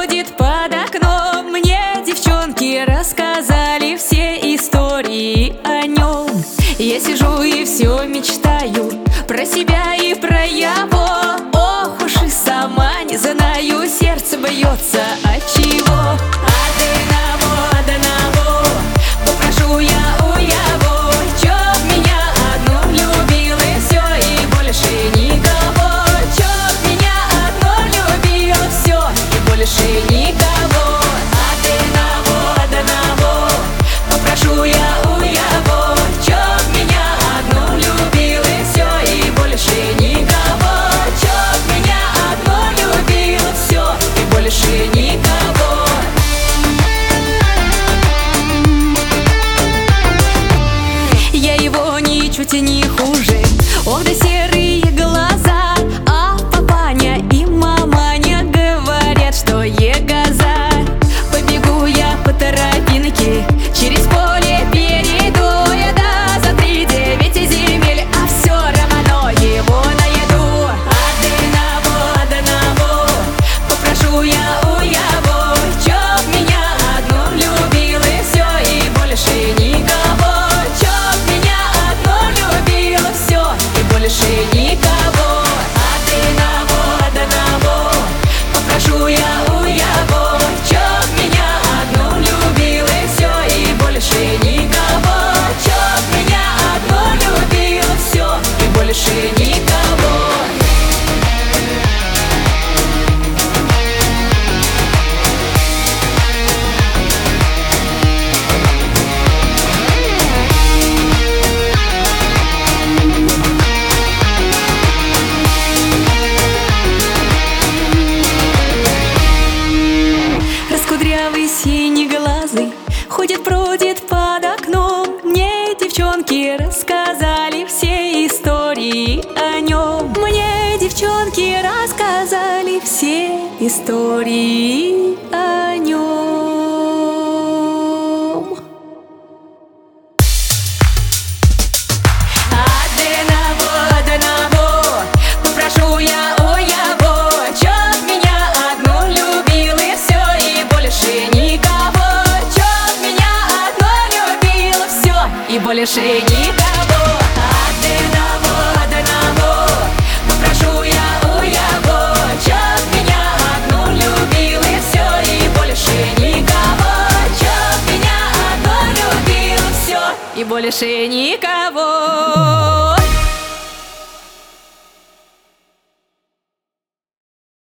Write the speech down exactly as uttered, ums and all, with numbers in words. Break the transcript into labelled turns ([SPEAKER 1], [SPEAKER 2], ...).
[SPEAKER 1] бродит под окном. Мне девчонки рассказали все истории о нем. Я сижу и все мечтаю про себя и про его. Ох уж и сама не знаю, сердце бьется от чего. Одного, одного попрошу я у его, чтоб меня одну любил и все, и больше никого. Чтоб меня одну любил все, и больше никого. Одного, одного попрошу я у его, чтоб меня одну любил и все, и больше никого. Чтоб меня одну любил все, и больше никого. Я его ничуть не хуже. Ох, да серые глаза. А папаня и маманя говорят, что егоза. Побегу я по тропинке, через поле перейду я, да, за три девять земель, а все равно его найду. Одного, одного попрошу я у его, чтоб меня одну любил и все, и больше никого. Чтоб меня одну любил все, и больше никого. Одного, одного попрошу я у его, чтоб меня одну любил и все, и больше никого. Чтоб меня одну любил все, и больше никого. Раскудрявый синеглазый ходит, бродит под окном. Мне девчонки рассказали все истории о нем. Мне девчонки рассказали все истории о нем. Одного, одного попрошу я у его, чтоб меня одну любил и все, и больше никого. Чтоб меня одну любил все, и больше никого. Одного, одного попрошу я у его, чтоб меня одну любил и все, и больше никого. Чтоб меня одну любил все, и больше никого.